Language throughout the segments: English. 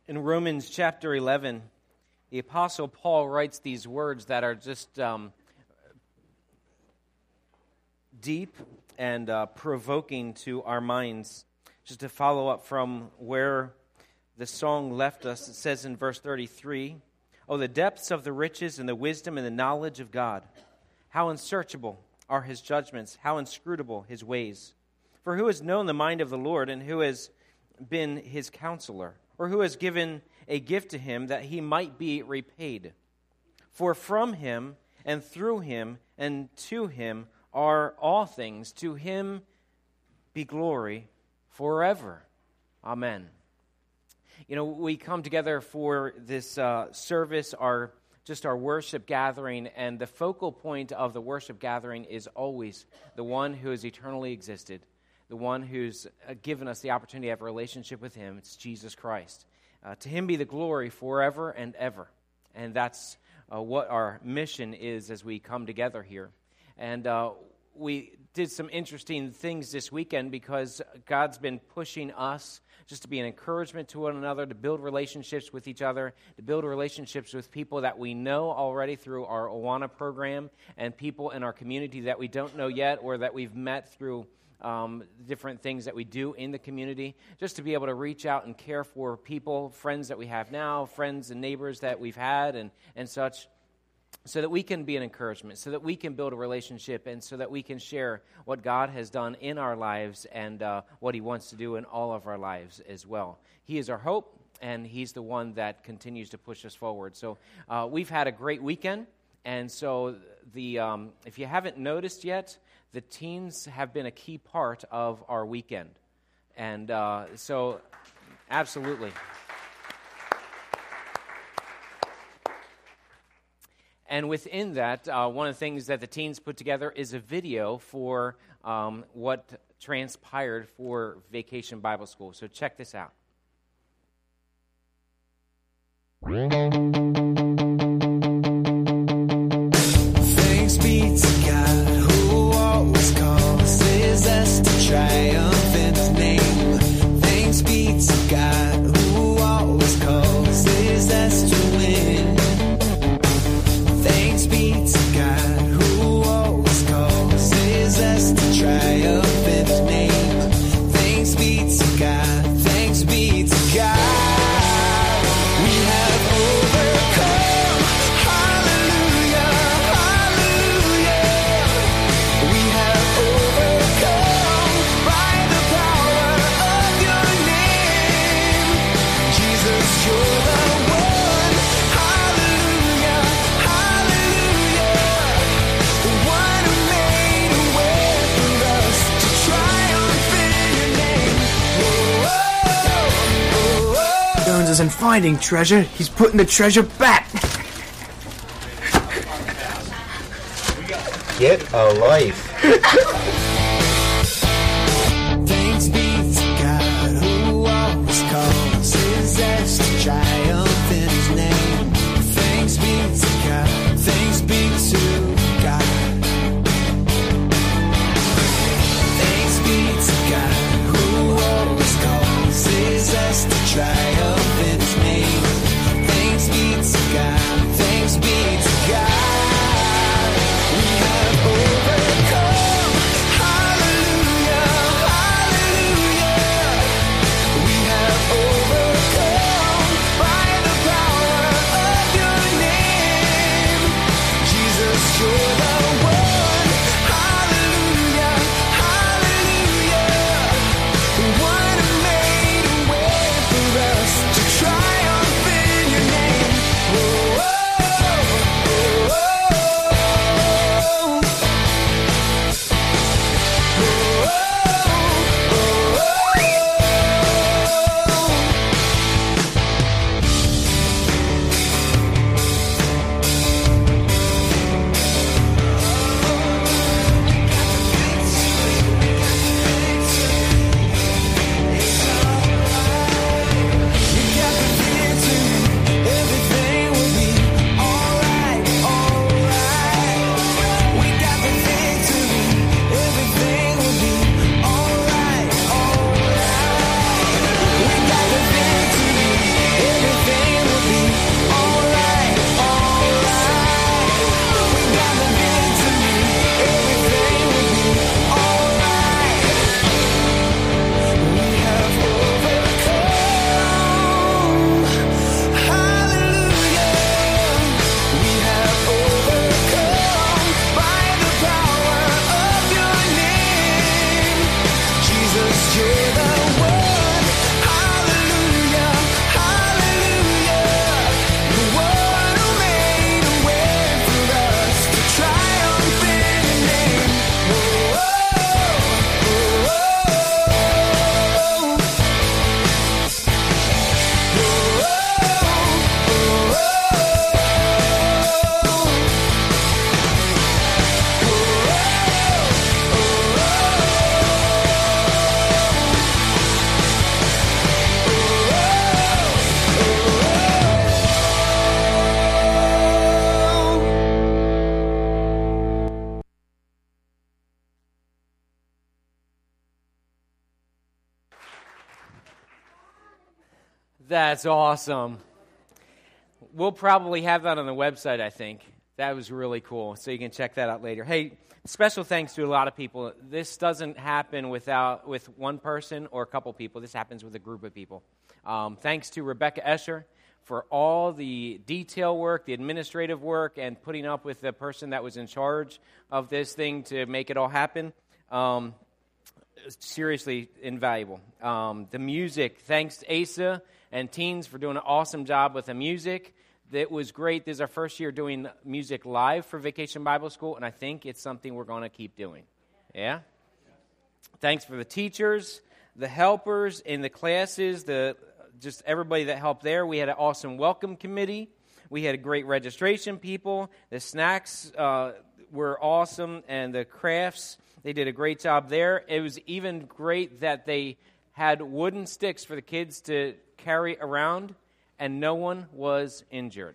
In Romans chapter 11, the Apostle Paul writes these words that are just deep and provoking to our minds. Just to follow up from where the song left us, it says in verse 33, "Oh, the depths of the riches and the wisdom and the knowledge of God! How unsearchable are His judgments, how inscrutable His ways! For who has known the mind of the Lord, and who has been His counselor? Or who has given a gift to Him that He might be repaid? For from Him, and through Him, and to Him are all things. To Him be glory forever. Amen." You know, we come together for this service, our worship gathering, and the focal point of the worship gathering is always the one who has eternally existed, the one who's given us the opportunity to have a relationship with Him. It's Jesus Christ. To Him be the glory forever and ever. And that's what our mission is as we come together here. And we did some interesting things this weekend because God's been pushing us just to be an encouragement to one another, to build relationships with each other, to build relationships with people that we know already through our Awana program, and people in our community that we don't know yet or that we've met through different things that we do in the community, just to be able to reach out and care for people, friends that we have now, friends and neighbors that we've had and such, so that we can be an encouragement, so that we can build a relationship, and so that we can share what God has done in our lives and what He wants to do in all of our lives as well. He is our hope, and He's the one that continues to push us forward. So we've had a great weekend, and so if you haven't noticed yet, the teens have been a key part of our weekend. And so, absolutely. And within that, one of the things that the teens put together is a video for what transpired for Vacation Bible School. So check this out. Thanks be to God who always causes us to triumph in His name. Thanks be to God who always causes us to win. Thanks be to God who always causes us to triumph in His name. Thanks be to God, thanks be to God. We have overcome, hallelujah, hallelujah. We have overcome by the power of Your name. Jesus, You're the one, hallelujah, hallelujah. The one who made a way for us to triumph in Your name. Whoa, whoa, whoa. Jones isn't finding treasure, he's putting the treasure back. Get a life. Thanks be to God who always causes us to triumph in His name. Thanks be to God, thanks be to God. Thanks be to God who always causes us to triumph in His name. Thanks be to God, thanks be to God. We have overcome, hallelujah, hallelujah. We have overcome by That's awesome. We'll probably have that on the website, I think. That was really cool, so you can check that out later. Hey, special thanks to a lot of people. This doesn't happen with one person or a couple people. This happens with a group of people. Thanks to Rebecca Escher for all the detail work, the administrative work, and putting up with the person that was in charge of this thing to make it all happen. Seriously invaluable. The music, thanks to Asa and Teens for doing an awesome job with the music. It was great. This is our first year doing music live for Vacation Bible School, and I think it's something we're going to keep doing. Yeah? Thanks for the teachers, the helpers in the classes, just everybody that helped there. We had an awesome welcome committee. We had a great registration people. The snacks were awesome, and the crafts, they did a great job there. It was even great that they had wooden sticks for the kids to carry around, and no one was injured.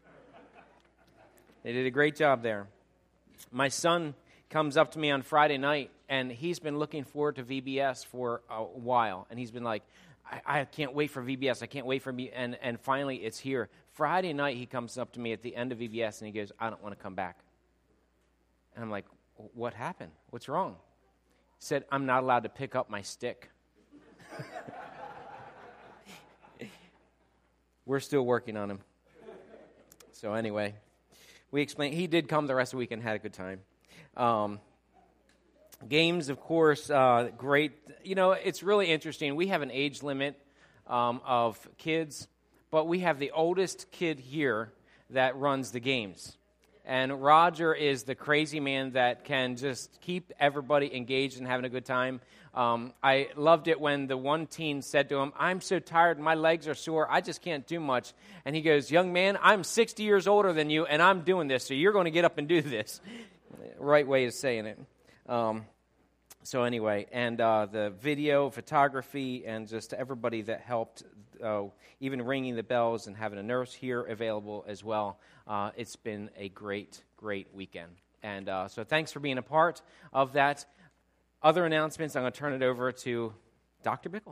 They did a great job there. My son comes up to me on Friday night, and he's been looking forward to VBS for a while, and he's been like, I can't wait for VBS. I can't wait for me. And finally, it's here. Friday night, he comes up to me at the end of VBS, and he goes, I don't want to come back. And I'm like, what happened? What's wrong? He said, I'm not allowed to pick up my stick. We're still working on him. So anyway, we explained. He did come the rest of the week and had a good time. Games, of course, great. You know, it's really interesting. We have an age limit of kids, but we have the oldest kid here that runs the games. And Roger is the crazy man that can just keep everybody engaged and having a good time. I loved it when the one teen said to him, I'm so tired, my legs are sore, I just can't do much. And he goes, young man, I'm 60 years older than you, and I'm doing this, so you're going to get up and do this. Right way of saying it. So anyway, and the video, photography, and just everybody that helped, even ringing the bells and having a nurse here available as well. It's been a great, great weekend. And so thanks for being a part of that. Other announcements, I'm going to turn it over to Dr. Bickle.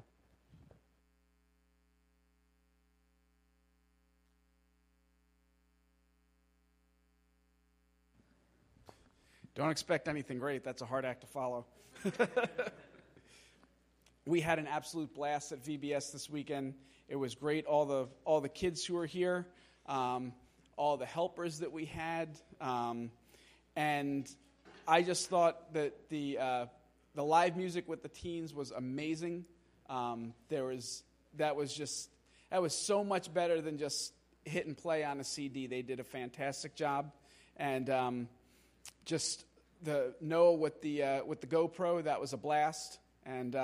Don't expect anything great. That's a hard act to follow. We had an absolute blast at VBS this weekend. It was great. All the kids who were here, all the helpers that we had, and I just thought that the live music with the teens was amazing. That was so much better than just hit and play on a CD. They did a fantastic job, and just the Noah with the GoPro, that was a blast, and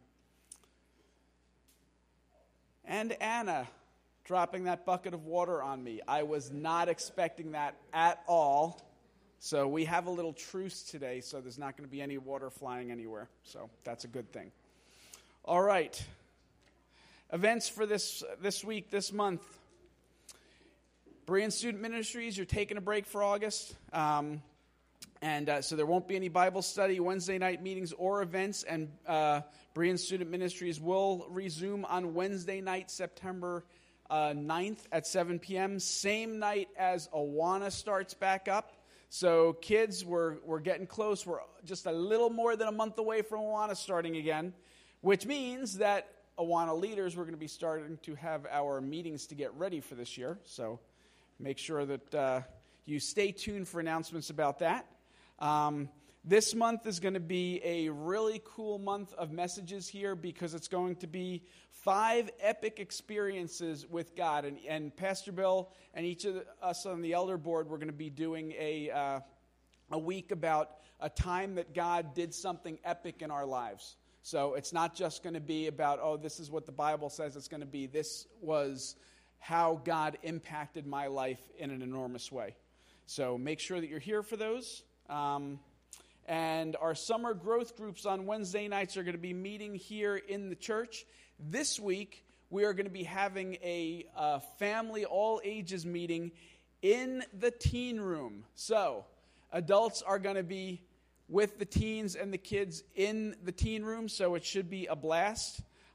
Anna dropping that bucket of water on me. I was not expecting that at all. So we have a little truce today, so there's not going to be any water flying anywhere. So that's a good thing. All right. Events for this week, this month. Berean Student Ministries, you're taking a break for August. So there won't be any Bible study, Wednesday night meetings, or events. And Berean Student Ministries will resume on Wednesday night, September 9th at 7 p.m., same night as Awana starts back up. So kids, we're getting close. We're just a little more than a month away from Awana starting again, which means that Awana leaders, we're going to be starting to have our meetings to get ready for this year. So make sure that you stay tuned for announcements about that. This month is going to be a really cool month of messages here because it's going to be 5 epic experiences with God. And Pastor Bill and each of us on the elder board, we're going to be doing a week about a time that God did something epic in our lives. So it's not just going to be about, this is what the Bible says. It's going to be, this was how God impacted my life in an enormous way. So make sure that you're here for those. And our summer growth groups on Wednesday nights are going to be meeting here in the church. This week, we are going to be having a family all ages meeting in the teen room. So adults are going to be with the teens and the kids in the teen room, so it should be a blast.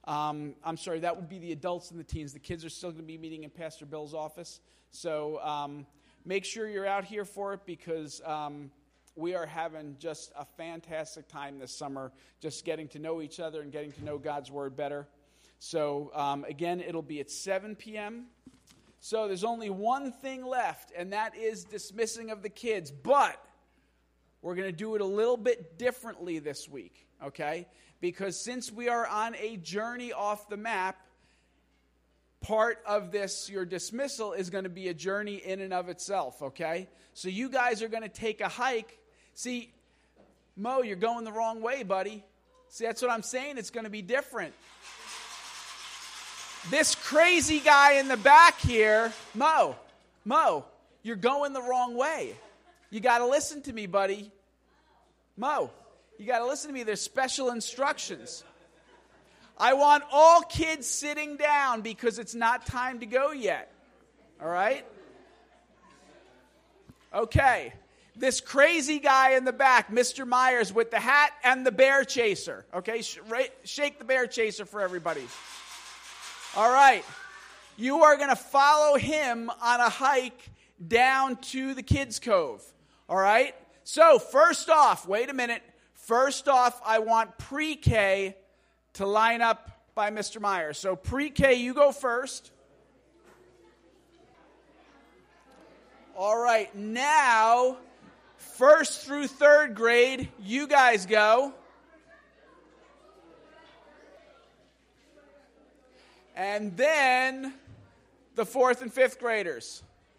I'm sorry, that would be the adults and the teens. The kids are still going to be meeting in Pastor Bill's office. So make sure you're out here for it, because we are having just a fantastic time this summer, just getting to know each other and getting to know God's Word better. So again, it'll be at 7 p.m. So there's only one thing left, and that is dismissing of the kids. But we're going to do it a little bit differently this week, okay? Because since we are on a journey off the map, part of this, your dismissal, is going to be a journey in and of itself, okay? So you guys are going to take a hike. See, Mo, you're going the wrong way, buddy. See, that's what I'm saying. It's going to be different. This crazy guy in the back here, Mo, you're going the wrong way. You got to listen to me, buddy. Mo, you got to listen to me. There's special instructions. I want all kids sitting down because it's not time to go yet. All right? Okay. This crazy guy in the back, Mr. Myers, with the hat and the bear chaser. Okay? Shake the bear chaser for everybody. All right. You are going to follow him on a hike down to the Kids Cove. All right? So, first off, wait a minute. First off, I want pre-K to line up by Mr. Myers. So, pre-K, you go first. All right, now, first through third grade, you guys go. And then, the fourth and fifth graders.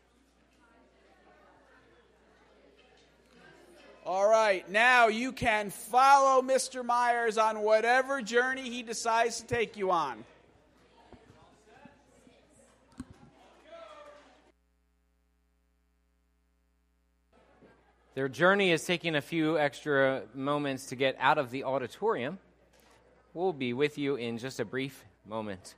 All right, now you can follow Mr. Myers on whatever journey he decides to take you on. Their journey is taking a few extra moments to get out of the auditorium. We'll be with you in just a brief moment.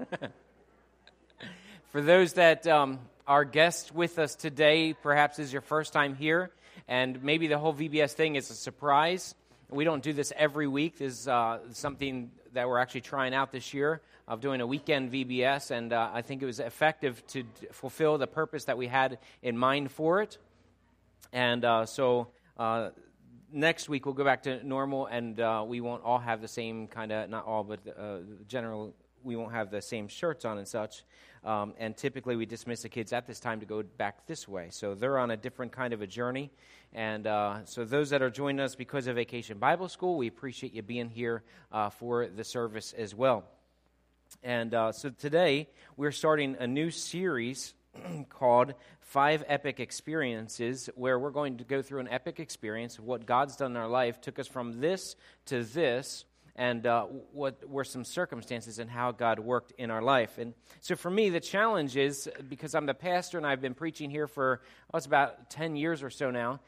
For those that are guests with us today, perhaps this is your first time here, and maybe the whole VBS thing is a surprise. We don't do this every week. This is something that we're actually trying out this year of doing a weekend VBS, and I think it was effective to fulfill the purpose that we had in mind for it. And so next week we'll go back to normal, and we won't all have the same kind of, not all, but general, we won't have the same shirts on and such. And typically we dismiss the kids at this time to go back this way. So they're on a different kind of a journey. And so those that are joining us because of Vacation Bible School, we appreciate you being here for the service as well. And so today we're starting a new series called 5 Epic Experiences, where we're going to go through an epic experience of what God's done in our life, took us from this to this, and what were some circumstances and how God worked in our life. And so for me, the challenge is, because I'm the pastor and I've been preaching here for, it's about 10 years or so now,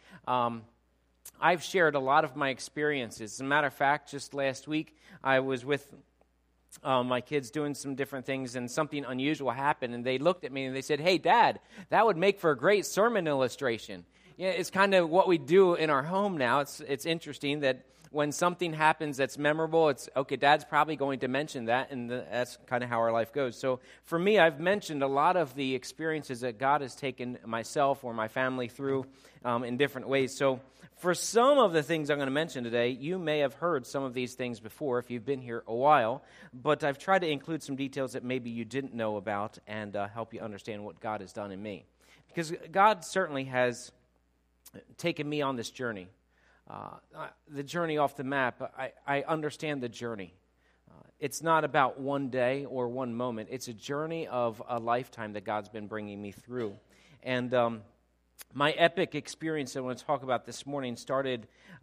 I've shared a lot of my experiences. As a matter of fact, just last week, I was with my kids doing some different things, and something unusual happened, and they looked at me and they said, "Hey, Dad, that would make for a great sermon illustration." Yeah, it's kind of what we do in our home now. It's interesting that when something happens that's memorable, it's, okay, Dad's probably going to mention that, and that's kind of how our life goes. So for me, I've mentioned a lot of the experiences that God has taken myself or my family through in different ways. So for some of the things I'm going to mention today, you may have heard some of these things before if you've been here a while, but I've tried to include some details that maybe you didn't know about and help you understand what God has done in me. Because God certainly has taken me on this journey. The journey off the map, I understand the journey. It's not about one day or one moment. It's a journey of a lifetime that God's been bringing me through. And my epic experience that I want to talk about this morning started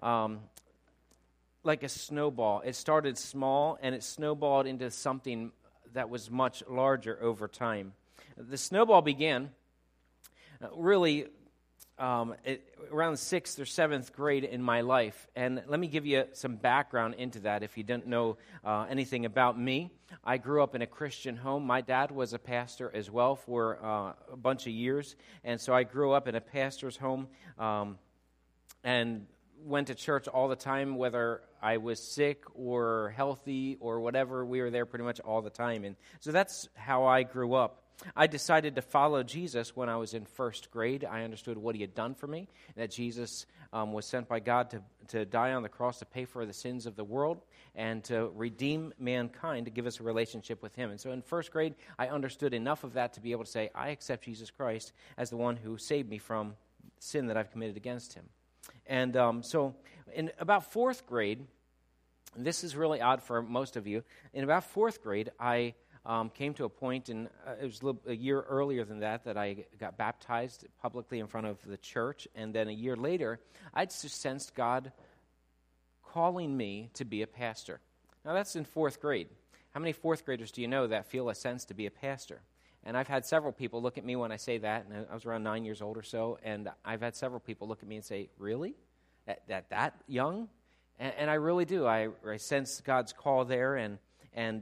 like a snowball. It started small, and it snowballed into something that was much larger over time. The snowball began really around 6th or 7th grade in my life. And let me give you some background into that if you didn't know anything about me. I grew up in a Christian home. My dad was a pastor as well for a bunch of years. And so I grew up in a pastor's home. And went to church all the time, whether I was sick or healthy or whatever. We were there pretty much all the time. And so that's how I grew up. I decided to follow Jesus when I was in first grade. I understood what he had done for me, and that Jesus was sent by God to die on the cross to pay for the sins of the world and to redeem mankind, to give us a relationship with him. And so in first grade, I understood enough of that to be able to say, I accept Jesus Christ as the one who saved me from sin that I've committed against him. And so in about fourth grade, and this is really odd for most of you, in about fourth grade, I came to a point, and it was a year earlier than that I got baptized publicly in front of the church. And then a year later, I just sensed God calling me to be a pastor. Now, that's in fourth grade. How many fourth graders do you know that feel a sense to be a pastor? And I've had several people look at me when I say that, and I was around 9 years old or so, and I've had several people look at me and say, really? That young? And I really do. I sense God's call there, and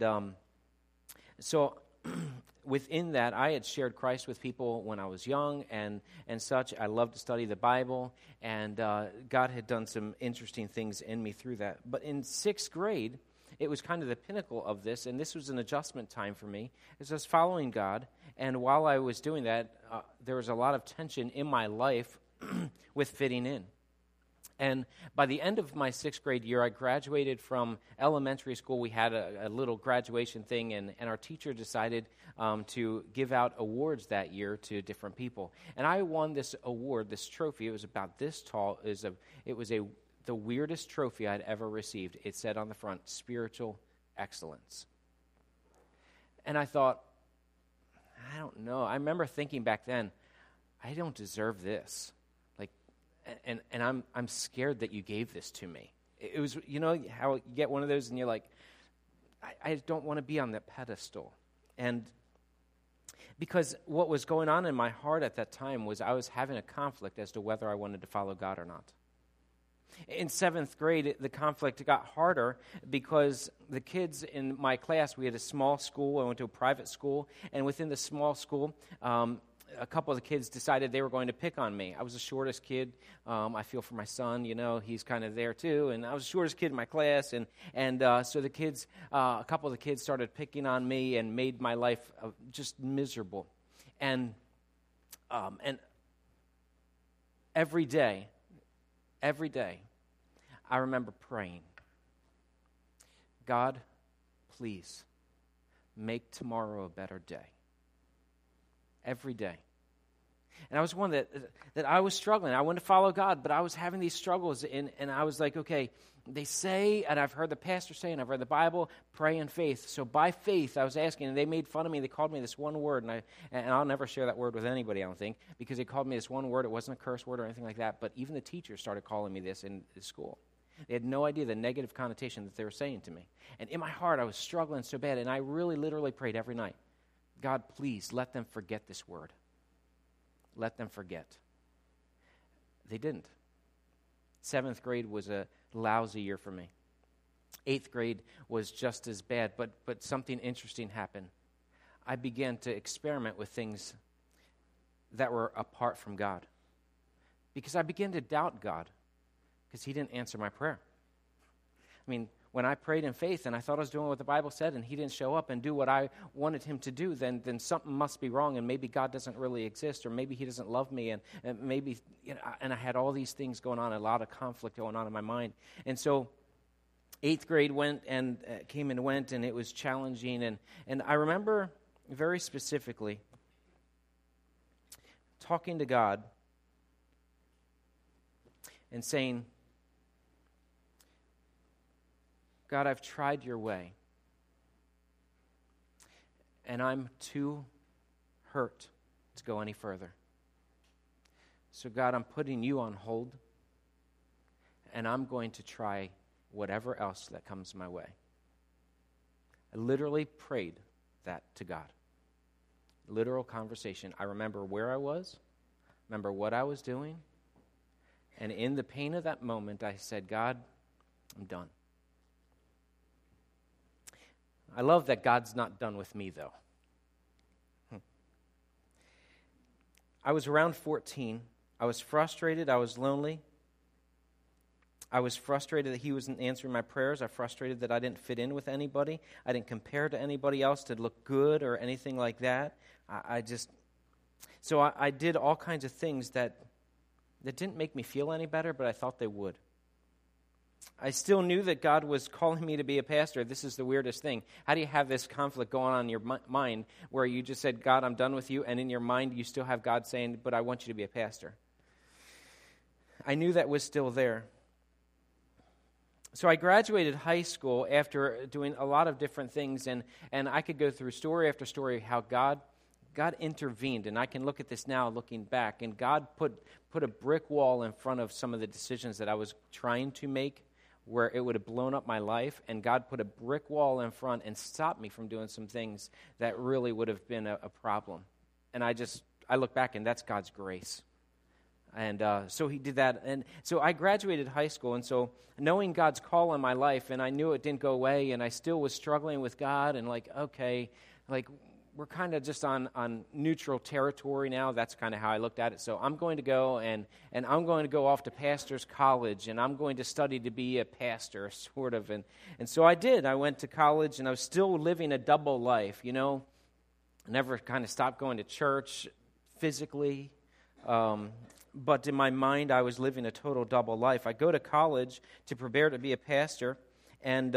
so within that, I had shared Christ with people when I was young and such. I loved to study the Bible, and God had done some interesting things in me through that. But in sixth grade, it was kind of the pinnacle of this, and this was an adjustment time for me, as I was following God. And while I was doing that, there was a lot of tension in my life with fitting in. And by the end of my sixth grade year, I graduated from elementary school. We had a little graduation thing, and our teacher decided to give out awards that year to different people. And I won this award, this trophy. It was about this tall. It was the weirdest trophy I'd ever received. It said on the front, Spiritual Excellence. And I thought, I don't know. I remember thinking back then, I don't deserve this. And I'm scared that you gave this to me. It was, you know, how you get one of those and you're like, I don't want to be on that pedestal. And because what was going on in my heart at that time was I was having a conflict as to whether I wanted to follow God or not. In seventh grade, the conflict got harder because the kids in my class, we had a small school. I went to a private school, and within the small school, a couple of the kids decided they were going to pick on me. I was the shortest kid. I feel for my son, you know, he's kind of there too. And I was the shortest kid in my class. And so the kids, a couple of the kids started picking on me and made my life just miserable. And every day, I remember praying, God, please make tomorrow a better day. Every day. And I was one that I was struggling. I wanted to follow God, but I was having these struggles, and I was like, okay, they say, and I've heard the pastor say, and I've read the Bible, pray in faith. So by faith, I was asking, and they made fun of me. They called me this one word, and I'll never share that word with anybody, I don't think, because they called me this one word. It wasn't a curse word or anything like that, but even the teachers started calling me this in school. They had no idea the negative connotation that they were saying to me. And in my heart, I was struggling so bad, and I really literally prayed every night, God, please let them forget this word. Let them forget. They didn't. Seventh grade was a lousy year for me. Eighth grade was just as bad, but something interesting happened. I began to experiment with things that were apart from God, because I began to doubt God because he didn't answer my prayer. I mean, when I prayed in faith and I thought I was doing what the Bible said and he didn't show up and do what I wanted him to do, then something must be wrong, and maybe God doesn't really exist, or maybe he doesn't love me, and maybe, you know, and I had all these things going on, a lot of conflict going on in my mind. And so eighth grade went and came and went, and it was challenging. And I remember very specifically talking to God and saying, God, I've tried your way, and I'm too hurt to go any further. So God, I'm putting you on hold, and I'm going to try whatever else that comes my way. I literally prayed that to God. Literal conversation. I remember where I was, remember what I was doing, and in the pain of that moment, I said, God, I'm done. I love that God's not done with me, though. I was around 14. I was frustrated. I was lonely. I was frustrated that he wasn't answering my prayers. I was frustrated that I didn't fit in with anybody. I didn't compare to anybody else to look good or anything like that. I did all kinds of things that didn't make me feel any better, but I thought they would. I still knew that God was calling me to be a pastor. This is the weirdest thing. How do you have this conflict going on in your mind where you just said, God, I'm done with you, and in your mind you still have God saying, but I want you to be a pastor? I knew that was still there. So I graduated high school after doing a lot of different things, and I could go through story after story how God intervened, and I can look at this now looking back, and God put a brick wall in front of some of the decisions that I was trying to make where it would have blown up my life, and God put a brick wall in front and stopped me from doing some things that really would have been a problem. And I look back, and that's God's grace. And so he did that. And so I graduated high school, and so knowing God's call in my life, and I knew it didn't go away, and I still was struggling with God, and we're kind of just on neutral territory now. That's kind of how I looked at it. So I'm going to go, and I'm going to go off to pastor's college, and I'm going to study to be a pastor, sort of. And so I did. I went to college, and I was still living a double life, I never kind of stopped going to church physically, but in my mind, I was living a total double life. I go to college to prepare to be a pastor, and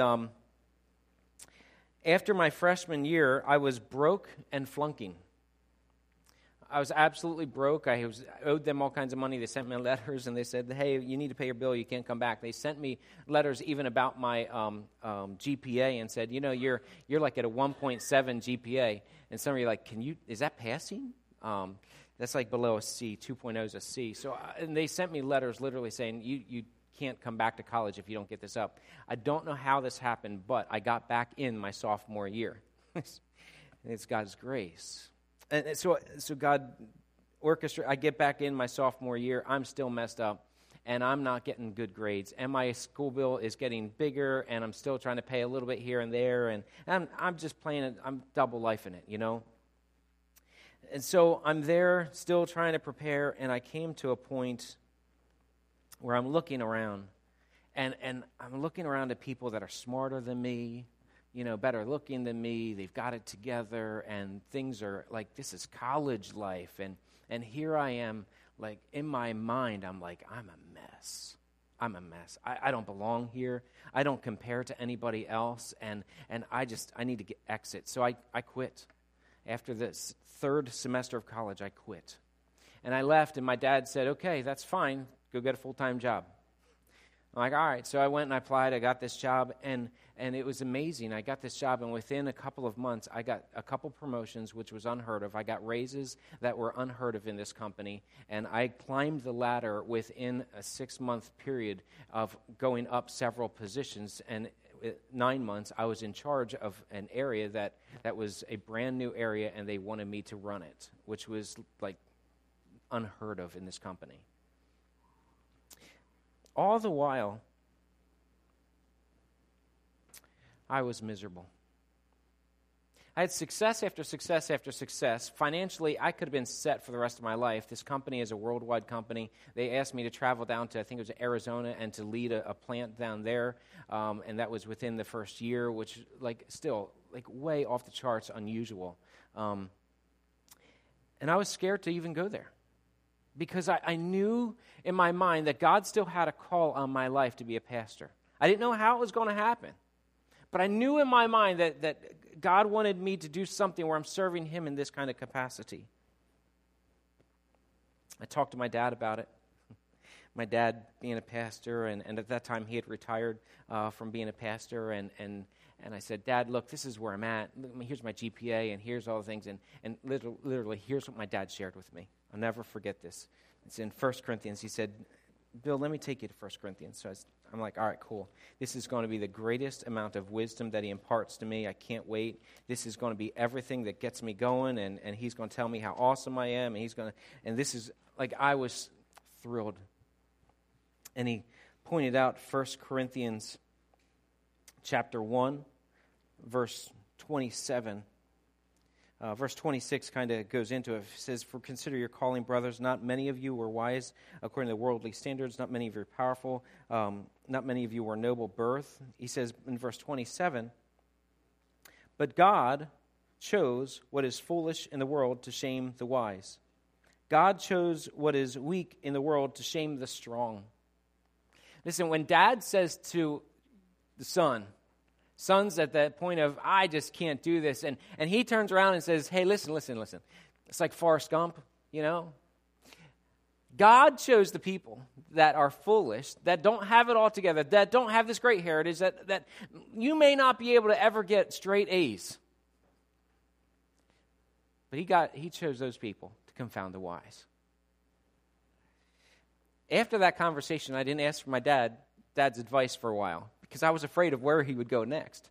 after my freshman year, I was broke and flunking. I was absolutely broke. I owed them all kinds of money. They sent me letters, and they said, hey, you need to pay your bill. You can't come back. They sent me letters even about my GPA and said, you're like at a 1.7 GPA. And some of you are like, is that passing? That's like below a C. 2.0 is a C. So, and they sent me letters literally saying, you can't come back to college if you don't get this up. I don't know how this happened, but I got back in my sophomore year. It's God's grace. And so God orchestrated. I get back in my sophomore year. I'm still messed up, and I'm not getting good grades. And my school bill is getting bigger, and I'm still trying to pay a little bit here and there. And I'm just playing it. I'm double lifing it, And so I'm there still trying to prepare, and I came to a point where I'm looking around, and I'm looking around at people that are smarter than me, better looking than me. They've got it together, and things are like, this is college life. And here I am, like, in my mind, I'm like, I'm a mess. I'm a mess. I don't belong here. I don't compare to anybody else, and I need to exit. So I quit. After this third semester of college, I quit. And I left, and my dad said, okay, that's fine. Go get a full-time job. I'm like, all right. So I went and I applied. I got this job, and it was amazing. I got this job, and within a couple of months, I got a couple promotions, which was unheard of. I got raises that were unheard of in this company, and I climbed the ladder within a 6-month period of going up several positions. And 9 months, I was in charge of an area that was a brand-new area, and they wanted me to run it, which was like unheard of in this company. All the while, I was miserable. I had success after success after success. Financially, I could have been set for the rest of my life. This company is a worldwide company. They asked me to travel down to, I think it was Arizona, and to lead a plant down there, and that was within the first year, which, still, way off the charts, unusual. And I was scared to even go there, because I knew in my mind that God still had a call on my life to be a pastor. I didn't know how it was going to happen, but I knew in my mind that God wanted me to do something where I'm serving Him in this kind of capacity. I talked to my dad about it. My dad being a pastor, and at that time he had retired from being a pastor, and I said, Dad, look, this is where I'm at. Here's my GPA, and here's all the things, and literally here's what my dad shared with me. I'll never forget this. It's in 1 Corinthians. He said, Bill, let me take you to 1 Corinthians. So I'm like, all right, cool. This is going to be the greatest amount of wisdom that he imparts to me. I can't wait. This is going to be everything that gets me going, and he's going to tell me how awesome I am, and this is, I was thrilled. And he pointed out 1 Corinthians chapter 1, verse 27. Verse 26 kind of goes into it. It says, "For consider your calling, brothers. Not many of you were wise according to worldly standards. Not many of you were powerful. Not many of you were noble birth." He says in verse 27, "But God chose what is foolish in the world to shame the wise. God chose what is weak in the world to shame the strong." Listen, when Dad says to the son's at that point of, I just can't do this, and he turns around and says, hey, listen. It's like Forrest Gump, you know. God chose the people that are foolish, that don't have it all together, that don't have this great heritage, that you may not be able to ever get straight A's. But he chose those people to confound the wise. After that conversation, I didn't ask for my dad's advice for a while because I was afraid of where he would go next.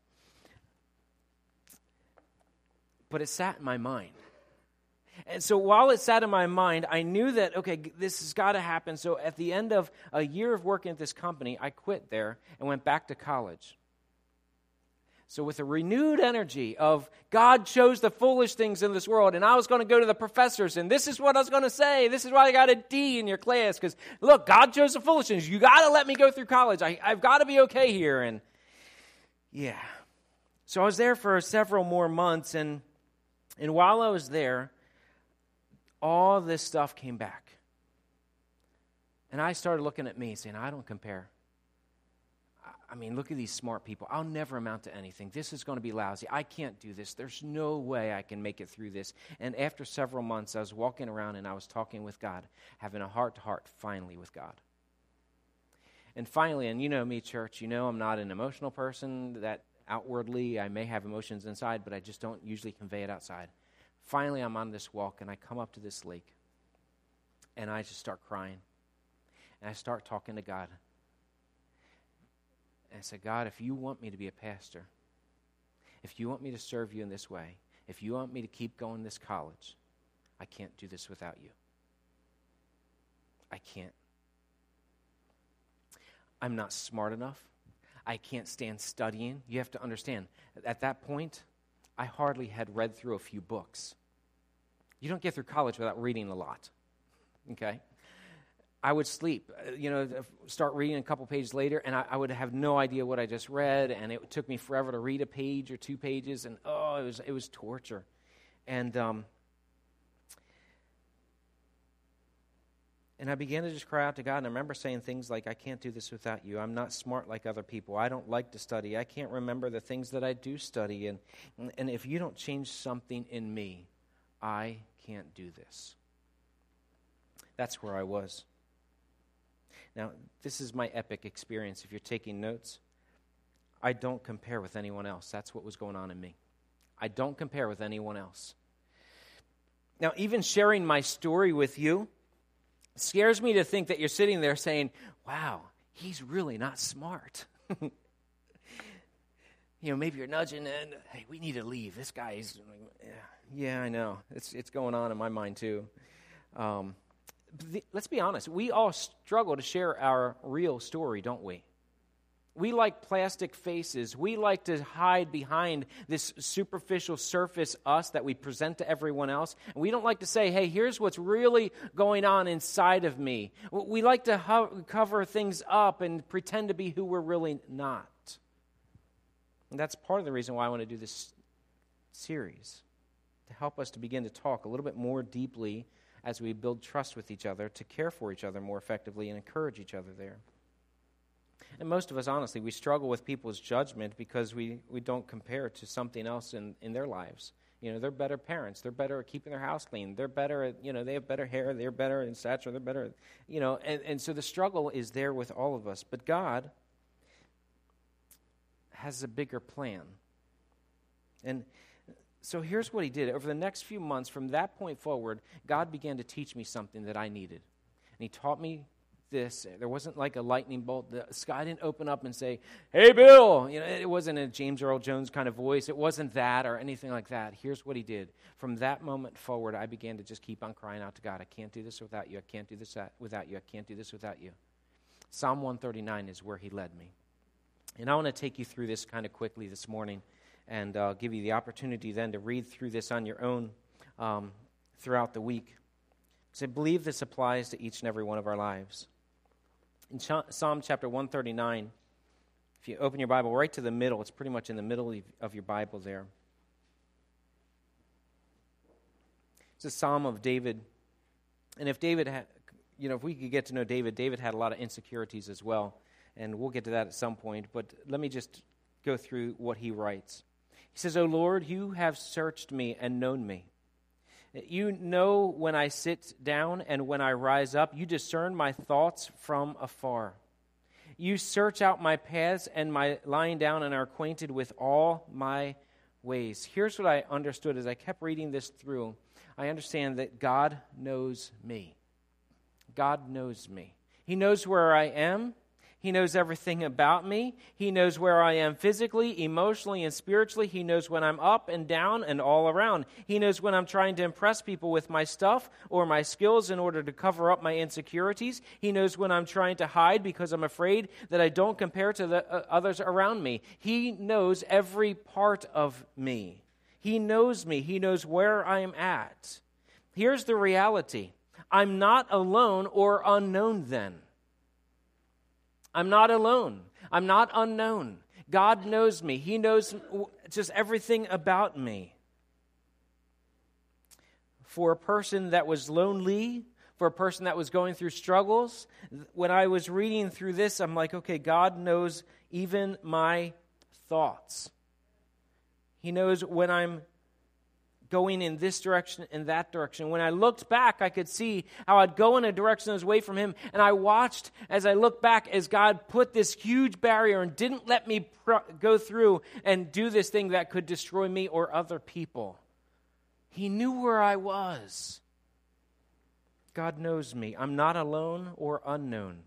But it sat in my mind. And so while it sat in my mind, I knew that, okay, this has got to happen. So at the end of a year of working at this company, I quit there and went back to college. So with a renewed energy of God chose the foolish things in this world, and I was going to go to the professors, and this is what I was going to say. This is why I got a D in your class, because, look, God chose the foolish things. You got to let me go through college. I've got to be okay here. And, yeah. So I was there for several more months, and while I was there, all this stuff came back. And I started looking at me, saying, I don't compare. I mean, look at these smart people. I'll never amount to anything. This is going to be lousy. I can't do this. There's no way I can make it through this. And after several months, I was walking around and I was talking with God, having a heart-to-heart finally with God. And finally, and you know me, church, you know I'm not an emotional person, that outwardly I may have emotions inside, but I just don't usually convey it outside. Finally, I'm on this walk and I come up to this lake and I just start crying. And I start talking to God. And I said, God, if you want me to be a pastor, if you want me to serve you in this way, if you want me to keep going this college, I can't do this without you. I can't. I'm not smart enough. I can't stand studying. You have to understand, at that point, I hardly had read through a few books. You don't get through college without reading a lot, okay? I would sleep, start reading a couple pages later, and I would have no idea what I just read, and it took me forever to read a page or 2 pages, and it was torture. And I began to just cry out to God, and I remember saying things like, I can't do this without you. I'm not smart like other people. I don't like to study. I can't remember the things that I do study, and if you don't change something in me, I can't do this. That's where I was. Now, this is my epic experience. If you're taking notes, I don't compare with anyone else. That's what was going on in me. I don't compare with anyone else. Now, even sharing my story with you scares me to think that you're sitting there saying, wow, he's really not smart. Maybe you're nudging and, hey, we need to leave. This guy is, yeah, I know. It's going on in my mind too. Let's be honest. We all struggle to share our real story, don't we? We like plastic faces. We like to hide behind this superficial surface us that we present to everyone else. And we don't like to say, hey, here's what's really going on inside of me. We like to cover things up and pretend to be who we're really not. And that's part of the reason why I want to do this series, to help us to begin to talk a little bit more deeply as we build trust with each other, to care for each other more effectively and encourage each other there. And most of us, honestly, we struggle with people's judgment because we don't compare to something else in their lives. They're better parents. They're better at keeping their house clean. They're better at, they have better hair. They're better in stature. They're better, and so the struggle is there with all of us. But God has a bigger plan. And so here's what he did. Over the next few months, from that point forward, God began to teach me something that I needed. And he taught me this. There wasn't like a lightning bolt. The sky didn't open up and say, hey, Bill. It wasn't a James Earl Jones kind of voice. It wasn't that or anything like that. Here's what he did. From that moment forward, I began to just keep on crying out to God. I can't do this without you. I can't do this without you. I can't do this without you. Psalm 139 is where he led me. And I want to take you through this kind of quickly this morning. and give you the opportunity then to read through this on your own throughout the week. Because I believe this applies to each and every one of our lives. In Psalm chapter 139, if you open your Bible right to the middle, it's pretty much in the middle of your Bible there. It's a Psalm of David. And if David had, if we could get to know David, David had a lot of insecurities as well. And we'll get to that at some point. But let me just go through what he writes. He says, "O Lord, you have searched me and known me. You know when I sit down and when I rise up. You discern my thoughts from afar. You search out my paths and my lying down and are acquainted with all my ways." Here's what I understood as I kept reading this through. I understand that God knows me. God knows me. He knows where I am. He knows everything about me. He knows where I am physically, emotionally, and spiritually. He knows when I'm up and down and all around. He knows when I'm trying to impress people with my stuff or my skills in order to cover up my insecurities. He knows when I'm trying to hide because I'm afraid that I don't compare to the others around me. He knows every part of me. He knows me. He knows where I'm at. Here's the reality. I'm not alone or unknown then. I'm not alone. I'm not unknown. God knows me. He knows just everything about me. For a person that was lonely, for a person that was going through struggles, when I was reading through this, I'm like, okay, God knows even my thoughts. He knows when I'm going in this direction and that direction. When I looked back, I could see how I'd go in a direction that was away from Him, and I watched as I looked back as God put this huge barrier and didn't let me go through and do this thing that could destroy me or other people. He knew where I was. God knows me. I'm not alone or unknown.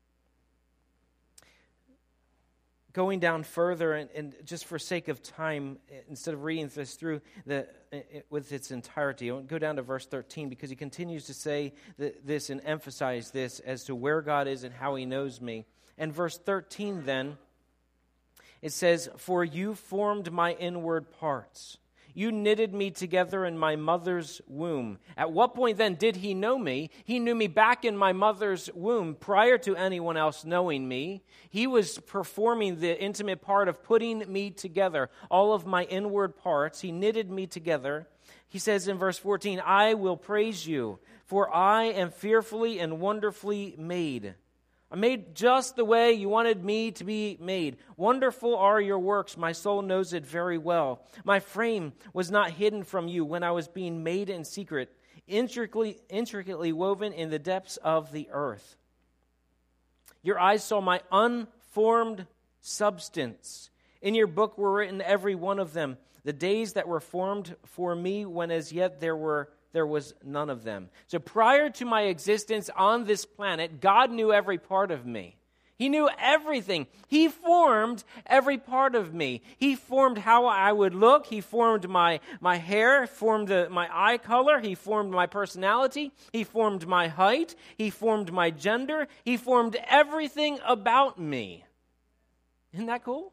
Going down further, and just for sake of time, instead of reading this through with its entirety, I want to go down to verse 13 because he continues to say this and emphasize this as to where God is and how He knows me. And verse 13 then, it says, "For you formed my inward parts. You knitted me together in my mother's womb." At what point then did He know me? He knew me back in my mother's womb prior to anyone else knowing me. He was performing the intimate part of putting me together, all of my inward parts. He knitted me together. He says in verse 14, "I will praise you, for I am fearfully and wonderfully made. I'm made just the way you wanted me to be made. Wonderful are your works. My soul knows it very well. My frame was not hidden from you when I was being made in secret, intricately woven in the depths of the earth. Your eyes saw my unformed substance. In your book were written every one of them, the days that were formed for me when as yet there was none of them." So prior to my existence on this planet, God knew every part of me. He knew everything. He formed every part of me. He formed how I would look. He formed my hair, formed my eye color. He formed my personality. He formed my height. He formed my gender. He formed everything about me. Isn't that cool?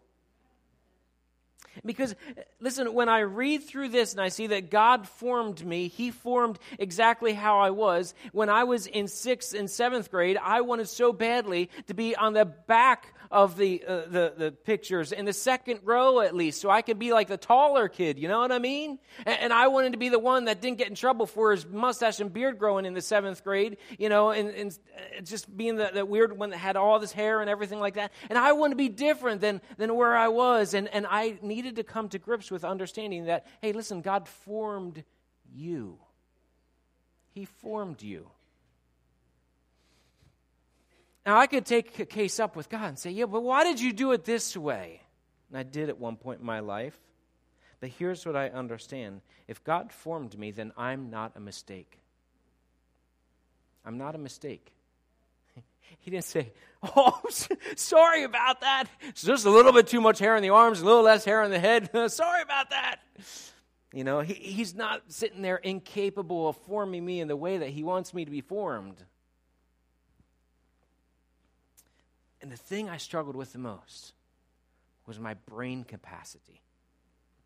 Because, listen, when I read through this and I see that God formed me, He formed exactly how I was. When I was in 6th and 7th grade, I wanted so badly to be on the back of the pictures, in the second row at least, so I could be like the taller kid, you know what I mean? And I wanted to be the one that didn't get in trouble for his mustache and beard growing in the 7th grade, and just being the weird one that had all this hair and everything like that. And I wanted to be different than where I was, and I needed to come to grips with understanding that, hey, listen, God formed you. He formed you. Now, I could take a case up with God and say, yeah, but why did you do it this way? And I did at one point in my life. But here's what I understand. If God formed me, then I'm not a mistake. I'm not a mistake. He didn't say, oh, sorry about that. It's just a little bit too much hair in the arms, a little less hair on the head. Sorry about that. He's not sitting there incapable of forming me in the way that He wants me to be formed. And the thing I struggled with the most was my brain capacity.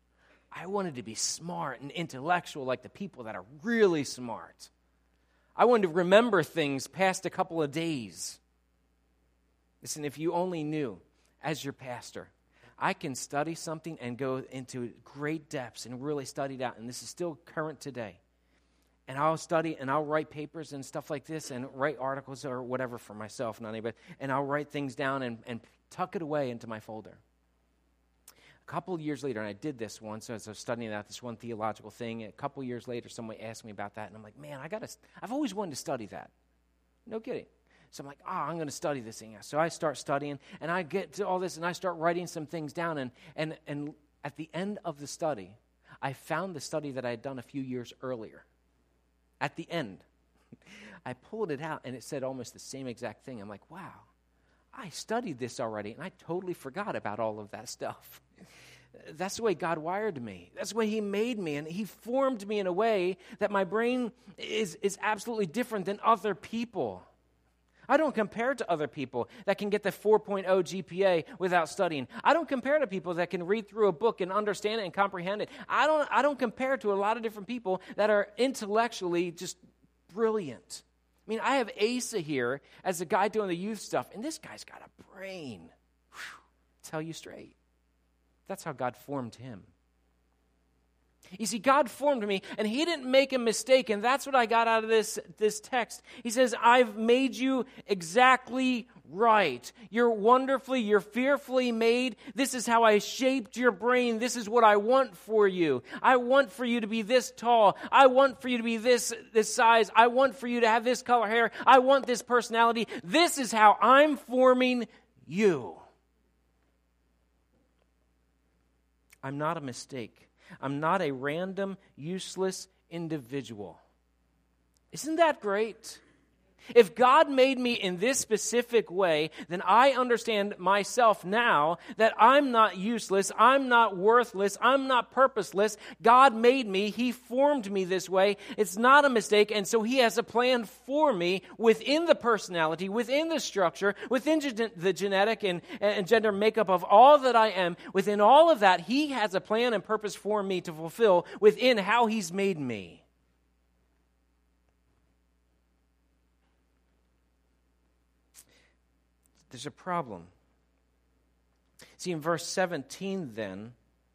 I wanted to be smart and intellectual like the people that are really smart. I wanted to remember things past a couple of days. Listen, if you only knew, as your pastor, I can study something and go into great depths and really study it out, and this is still current today. And I'll study and I'll write papers and stuff like this and write articles or whatever for myself, not anybody, and I'll write things down and tuck it away into my folder. A couple of years later, and I did this once as I was studying out this one theological thing. A couple of years later, somebody asked me about that, and I'm like, man, I've always wanted to study that. No kidding. So I'm like, I'm going to study this thing. So I start studying, and I get to all this, and I start writing some things down, and at the end of the study, I found the study that I had done a few years earlier. At the end, I pulled it out, and it said almost the same exact thing. I'm like, wow, I studied this already, and I totally forgot about all of that stuff. That's the way God wired me. That's the way He made me, and He formed me in a way that my brain is absolutely different than other people. I don't compare to other people that can get the 4.0 GPA without studying. I don't compare to people that can read through a book and understand it and comprehend it. I don't compare to a lot of different people that are intellectually just brilliant. I mean, I have Asa here as the guy doing the youth stuff, and this guy's got a brain. Whew, tell you straight. That's how God formed him. You see, God formed me, and He didn't make a mistake, and that's what I got out of this text. He says, I've made you exactly right. You're fearfully made. This is how I shaped your brain. This is what I want for you. I want for you to be this tall. I want for you to be this size. I want for you to have this color hair. I want this personality. This is how I'm forming you. I'm not a mistake. I'm not a random, useless individual. Isn't that great? If God made me in this specific way, then I understand myself now that I'm not useless, I'm not worthless, I'm not purposeless. God made me, He formed me this way. It's not a mistake, and so He has a plan for me within the personality, within the structure, within the genetic and gender makeup of all that I am. Within all of that, He has a plan and purpose for me to fulfill within how He's made me. There's a problem. See, in verse 17 then,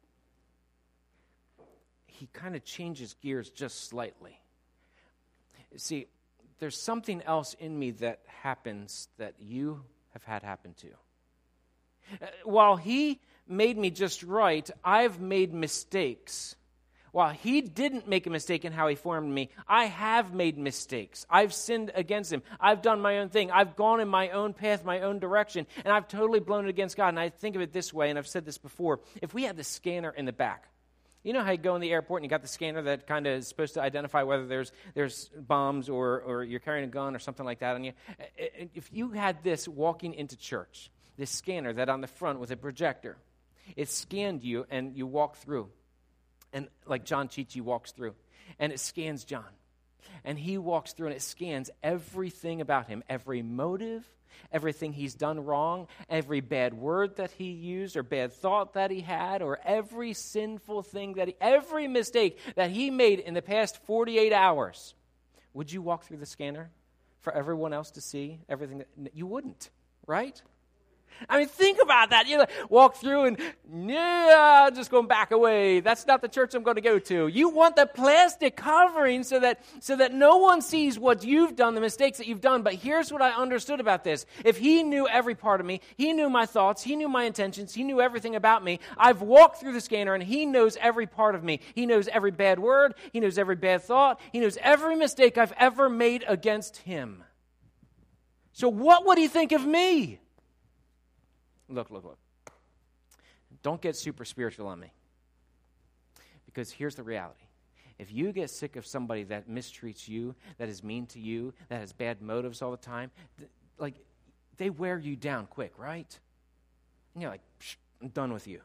he kind of changes gears just slightly. See, there's something else in me that happens that you have had happen to. While He made me just right, I've made mistakes. While He didn't make a mistake in how He formed me, I have made mistakes. I've sinned against Him. I've done my own thing. I've gone in my own path, my own direction, and I've totally blown it against God. And I think of it this way, and I've said this before. If we had the scanner in the back, you know how you go in the airport and you got the scanner that kind of is supposed to identify whether there's bombs or you're carrying a gun or something like that on you? If you had this walking into church, this scanner that on the front with a projector, it scanned you and you walk through. And like John Chichi walks through, and it scans John. And he walks through, and it scans everything about him, every motive, everything he's done wrong, every bad word that he used or bad thought that he had, or every sinful thing every mistake that he made in the past 48 hours. Would you walk through the scanner for everyone else to see everything? You wouldn't, right? I mean, think about that. You walk through and, just going back away. That's not the church I'm going to go to. You want the plastic covering so that no one sees what you've done, the mistakes that you've done. But here's what I understood about this. If He knew every part of me, He knew my thoughts, He knew my intentions, He knew everything about me. I've walked through the scanner and He knows every part of me. He knows every bad word. He knows every bad thought. He knows every mistake I've ever made against Him. So what would He think of me? Look. Don't get super spiritual on me. Because here's the reality. If you get sick of somebody that mistreats you, that is mean to you, that has bad motives all the time, they wear you down quick, right? And you're like, I'm done with you.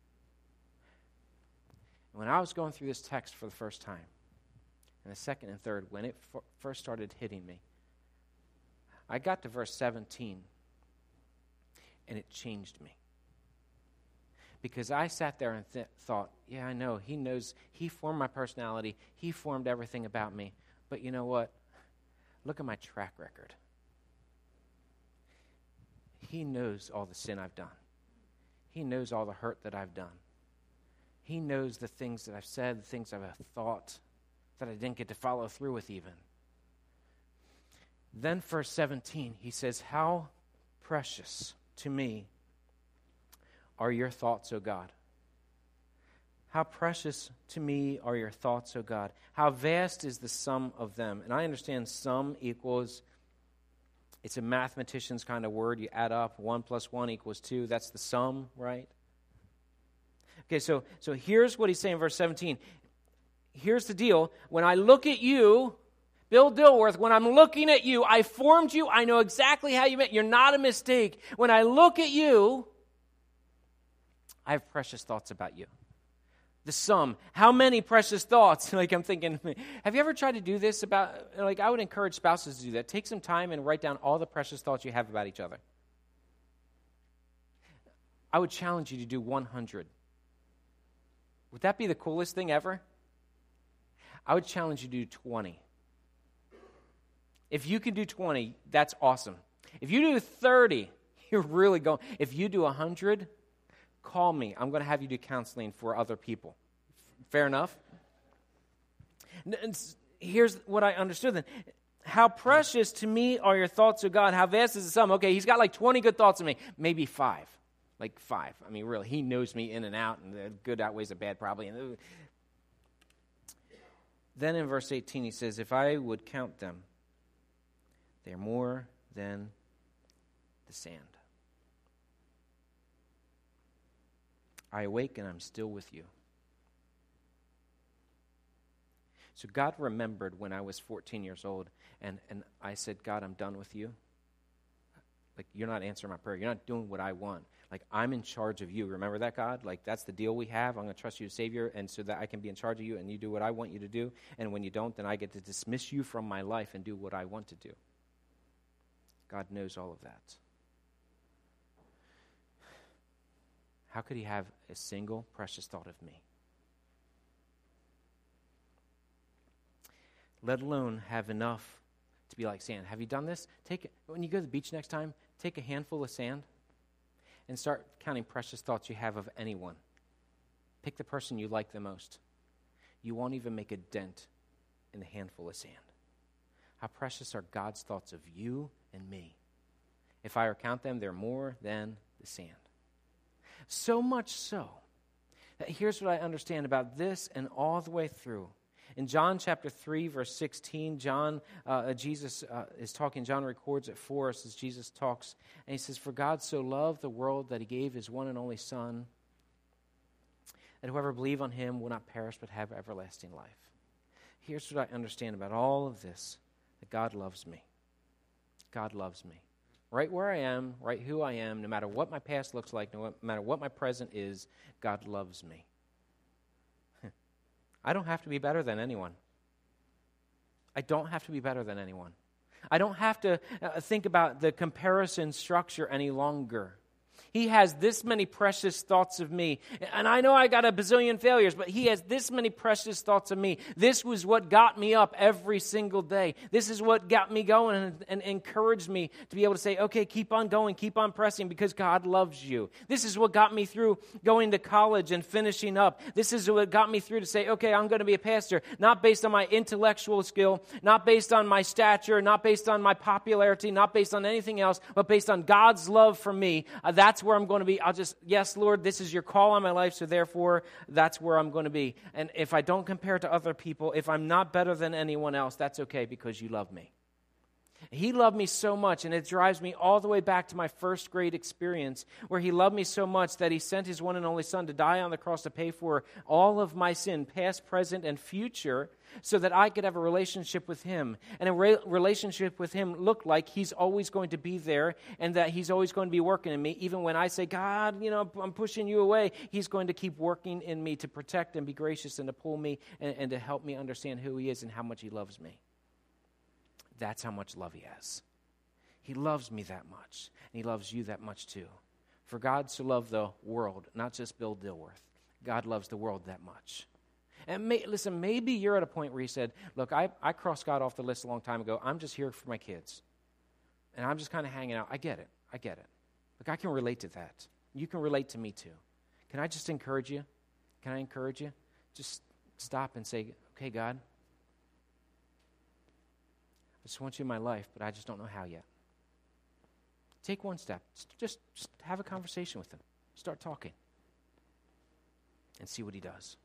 When I was going through this text for the first time, and the second and third, when it first started hitting me, I got to verse 17. And it changed me. Because I sat there and thought, yeah, I know. He knows. He formed my personality. He formed everything about me. But you know what? Look at my track record. He knows all the sin I've done. He knows all the hurt that I've done. He knows the things that I've said, the things I've thought that I didn't get to follow through with even. Then verse 17, he says, how precious to me are your thoughts, O God. How precious to me are your thoughts, O God. How vast is the sum of them. And I understand sum equals, it's a mathematician's kind of word. You add up, 1 + 1 = 2. That's the sum, right? Okay, so here's what he's saying in verse 17. Here's the deal. When I look at you, Bill Dilworth, when I'm looking at you, I formed you. I know exactly how you meant. You're not a mistake. When I look at you, I have precious thoughts about you. The sum. How many precious thoughts? Like I'm thinking, have you ever tried to do this about, like I would encourage spouses to do that. Take some time and write down all the precious thoughts you have about each other. I would challenge you to do 100. Would that be the coolest thing ever? I would challenge you to do 20. If you can do 20, that's awesome. If you do 30, you're really going. If you do 100, call me. I'm going to have you do counseling for other people. Fair enough? And here's what I understood then. How precious to me are your thoughts, O God. How vast is the sum? Okay, he's got like 20 good thoughts of me. Maybe 5. Like 5. I mean, really, he knows me in and out, and the good outweighs the bad probably. Then in verse 18 he says, if I would count them, they're more than the sand. I awake and I'm still with you. So God remembered when I was 14 years old, and I said, God, I'm done with you. Like, you're not answering my prayer. You're not doing what I want. Like, I'm in charge of you. Remember that, God? Like, that's the deal we have. I'm going to trust you as Savior, and so that I can be in charge of you, and you do what I want you to do. And when you don't, then I get to dismiss you from my life and do what I want to do. God knows all of that. How could he have a single precious thought of me? Let alone have enough to be like sand. Have you done this? When you go to the beach next time, take a handful of sand and start counting precious thoughts you have of anyone. Pick the person you like the most. You won't even make a dent in the handful of sand. How precious are God's thoughts of you and me? If I count them, they're more than the sand. So much so that here's what I understand about this and all the way through. In John chapter 3, verse 16, Jesus is talking. John records it for us as Jesus talks. And he says, for God so loved the world that he gave his one and only Son, that whoever believes on him will not perish but have everlasting life. Here's what I understand about all of this, that God loves me. God loves me. Right where I am, right who I am, no matter what my past looks like, no matter what my present is, God loves me. I don't have to be better than anyone. I don't have to be better than anyone. I don't have to think about the comparison structure any longer. He has this many precious thoughts of me. And I know I got a bazillion failures, but he has this many precious thoughts of me. This was what got me up every single day. This is what got me going and encouraged me to be able to say, okay, keep on going, keep on pressing because God loves you. This is what got me through going to college and finishing up. This is what got me through to say, okay, I'm going to be a pastor, not based on my intellectual skill, not based on my stature, not based on my popularity, not based on anything else, but based on God's love for me. That's where I'm going to be. Yes, Lord, this is your call on my life, so therefore, that's where I'm going to be. And if I don't compare to other people, if I'm not better than anyone else, that's okay because you love me. He loved me so much, and it drives me all the way back to my first grade experience, where he loved me so much that he sent his one and only Son to die on the cross to pay for all of my sin, past, present, and future, so that I could have a relationship with him. And a relationship with him looked like he's always going to be there, and that he's always going to be working in me. Even when I say, God, I'm pushing you away, he's going to keep working in me to protect and be gracious and to pull me and to help me understand who he is and how much he loves me. That's how much love he has. He loves me that much, and he loves you that much too. For God so loved the world, not just Bill Dilworth. God loves the world that much. And listen, maybe you're at a point where you said, look, I crossed God off the list a long time ago. I'm just here for my kids. And I'm just kind of hanging out. I get it. Look, I can relate to that. You can relate to me too. Can I just encourage you? Can I encourage you? Just stop and say, okay, God, I just want you in my life, but I just don't know how yet. Take one step. Just have a conversation with him. Start talking. And see what he does.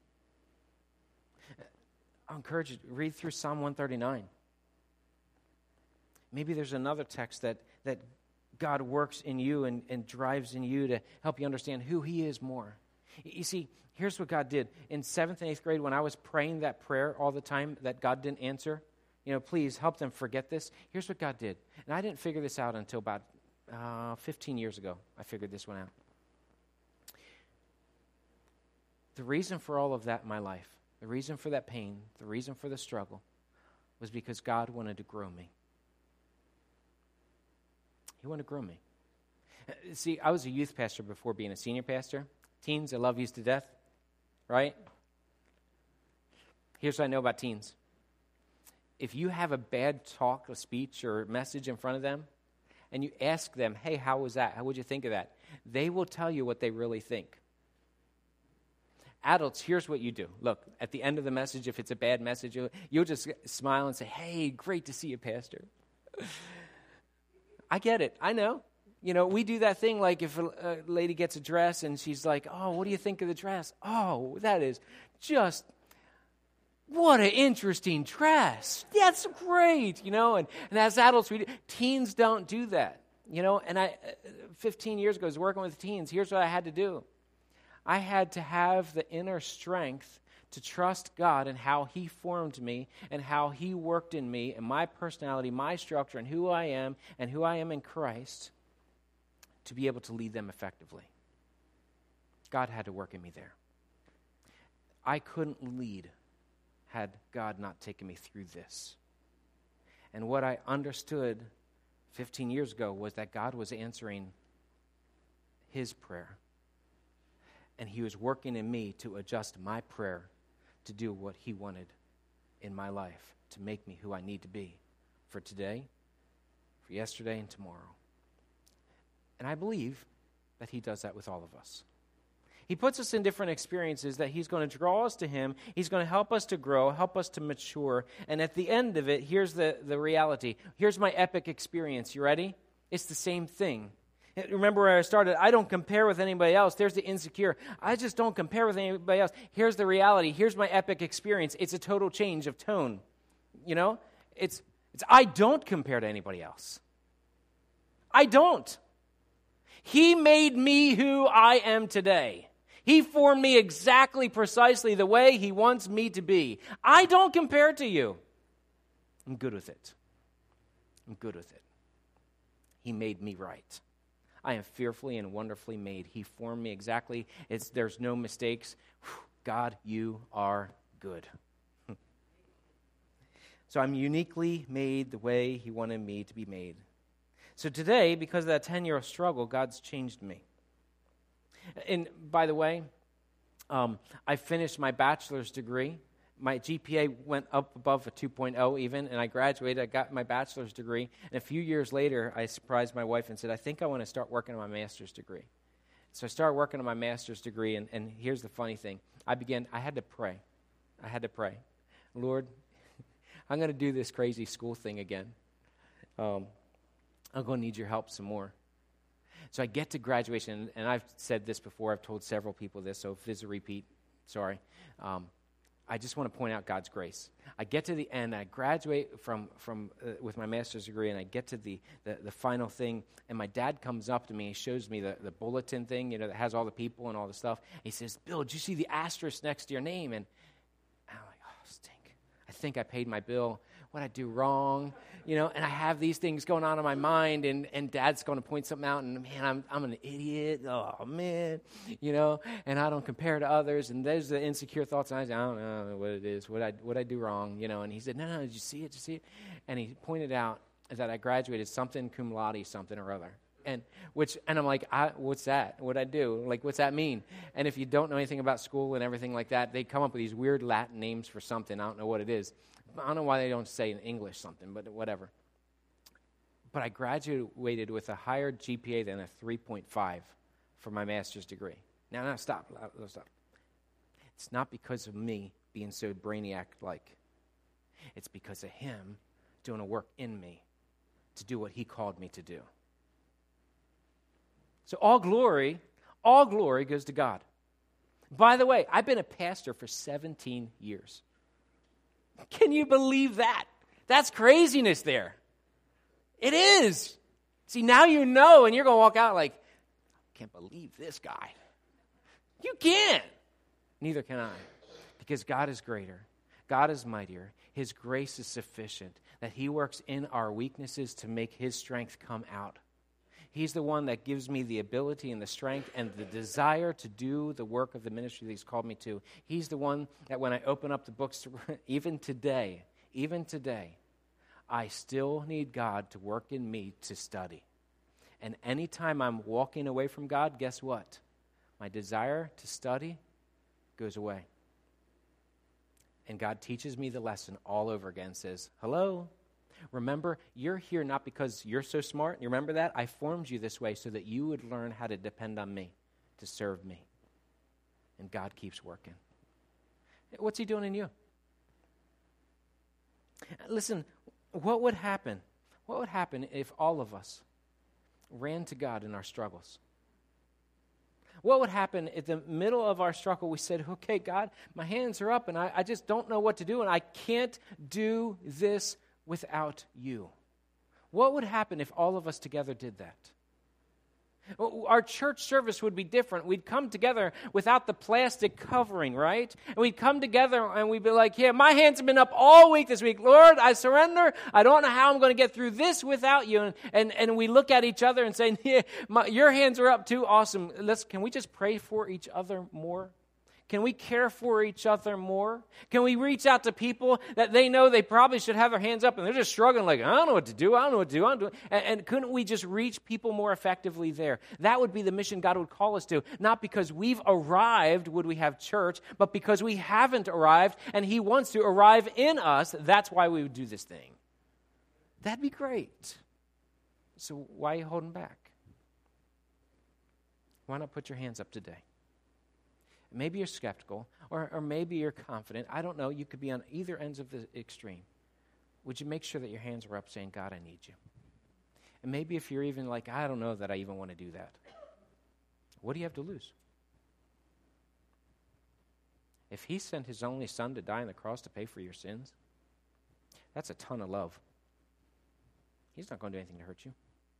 I'll encourage you to read through Psalm 139. Maybe there's another text that God works in you and drives in you to help you understand who he is more. You see, here's what God did. In 7th and 8th grade, when I was praying that prayer all the time that God didn't answer, please help them forget this. Here's what God did. And I didn't figure this out until about 15 years ago. I figured this one out. The reason for all of that in my life, the reason for that pain, the reason for the struggle, was because God wanted to grow me. He wanted to grow me. See, I was a youth pastor before being a senior pastor. Teens, I love you to death, right? Here's what I know about teens. If you have a bad talk, a speech, or message in front of them, and you ask them, hey, how was that? How would you think of that? They will tell you what they really think. Adults, here's what you do. Look, at the end of the message, if it's a bad message, you'll just smile and say, hey, great to see you, Pastor. I get it. I know. We do that thing like if a lady gets a dress and she's like, oh, what do you think of the dress? Oh, that is just, what an interesting dress. That's great, And as adults, teens don't do that, And I, 15 years ago, I was working with teens. Here's what I had to do. I had to have the inner strength to trust God and how he formed me and how he worked in me and my personality, my structure, and who I am in Christ to be able to lead them effectively. God had to work in me there. I couldn't lead had God not taken me through this. And what I understood 15 years ago was that God was answering his prayer. And he was working in me to adjust my prayer to do what he wanted in my life, to make me who I need to be for today, for yesterday, and tomorrow. And I believe that he does that with all of us. He puts us in different experiences that he's going to draw us to him. He's going to help us to grow, help us to mature. And at the end of it, here's the reality. Here's my epic experience. You ready? It's the same thing. Remember where I started? I don't compare with anybody else. There's the insecure. I just don't compare with anybody else. Here's the reality. Here's my epic experience. It's a total change of tone. It's I don't compare to anybody else. I don't. He made me who I am today. He formed me exactly, precisely the way he wants me to be. I don't compare to you. I'm good with it. He made me right. I am fearfully and wonderfully made. He formed me exactly. There's no mistakes. God, you are good. So I'm uniquely made the way he wanted me to be made. So today, because of that 10-year struggle, God's changed me. And by the way, I finished my bachelor's degree. My GPA went up above a 2.0 even, and I graduated. I got my bachelor's degree. And a few years later, I surprised my wife and said, I think I want to start working on my master's degree. So I started working on my master's degree, and here's the funny thing. I had to pray. Lord, I'm going to do this crazy school thing again. I'm going to need your help some more. So I get to graduation, and I've said this before. I've told several people this, so if it's a repeat, sorry. I just want to point out God's grace. I get to the end, I graduate from with my master's degree, and I get to the final thing, and my dad comes up to me, he shows me the bulletin thing, that has all the people and all the stuff. He says, Bill, did you see the asterisk next to your name? And I'm like, oh, stink. I think I paid my bill. What'd I do wrong? And I have these things going on in my mind, and Dad's going to point something out, and man, I'm an idiot. Oh man, and I don't compare to others, and there's the insecure thoughts, and I don't know what it is. What I do wrong? And he said, no, did you see it? And he pointed out that I graduated something cum laude, something or other. And I'm like, what's that? What'd I do? Like, what's that mean? And if you don't know anything about school and everything like that, they come up with these weird Latin names for something. I don't know what it is. I don't know why they don't say in English something, but whatever. But I graduated with a higher GPA than a 3.5 for my master's degree. Now, stop. It's not because of me being so brainiac-like. It's because of him doing a work in me to do what he called me to do. So all glory goes to God. By the way, I've been a pastor for 17 years. Can you believe that? That's craziness there. It is. See, now you know, and you're going to walk out like, I can't believe this guy. You can't. Neither can I. Because God is greater. God is mightier. His grace is sufficient. That he works in our weaknesses to make his strength come out. He's the one that gives me the ability and the strength and the desire to do the work of the ministry that he's called me to. He's the one that when I open up the books, even today, I still need God to work in me to study. And anytime I'm walking away from God, guess what? My desire to study goes away. And God teaches me the lesson all over again, says, hello, remember, you're here not because you're so smart. You remember that? I formed you this way so that you would learn how to depend on me, to serve me. And God keeps working. What's he doing in you? Listen, what would happen? What would happen if all of us ran to God in our struggles? What would happen at the middle of our struggle? We said, okay, God, my hands are up and I just don't know what to do and I can't do this without you. What would happen if all of us together did that? Our church service would be different. We'd come together without the plastic covering, right? And we'd come together and we'd be like, yeah, my hands have been up all week this week. Lord, I surrender. I don't know how I'm going to get through this without you. And we look at each other and say, yeah, your hands are up too. Awesome. Can we just pray for each other more? Can we care for each other more? Can we reach out to people that they know they probably should have their hands up and they're just struggling like, I don't know what to do, And couldn't we just reach people more effectively there? That would be the mission God would call us to. Not because we've arrived would we have church, but because we haven't arrived and he wants to arrive in us. That's why we would do this thing. That'd be great. So why are you holding back? Why not put your hands up today? Maybe you're skeptical, or maybe you're confident. I don't know. You could be on either ends of the extreme. Would you make sure that your hands are up saying, God, I need you? And maybe if you're even like, I don't know that I even want to do that. What do you have to lose? If he sent his only son to die on the cross to pay for your sins, that's a ton of love. He's not going to do anything to hurt you.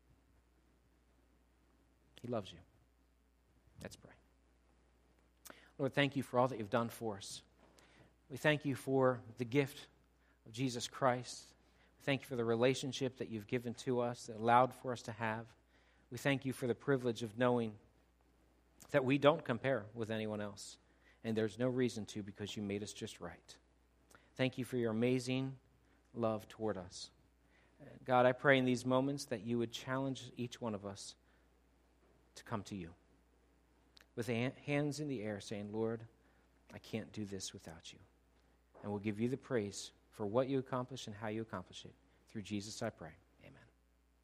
He loves you. Let's pray. Lord, thank you for all that you've done for us. We thank you for the gift of Jesus Christ. We thank you for the relationship that you've given to us, that allowed for us to have. We thank you for the privilege of knowing that we don't compare with anyone else, and there's no reason to because you made us just right. Thank you for your amazing love toward us. God, I pray in these moments that you would challenge each one of us to come to you with hands in the air saying, Lord, I can't do this without you. And we'll give you the praise for what you accomplish and how you accomplish it. Through Jesus I pray.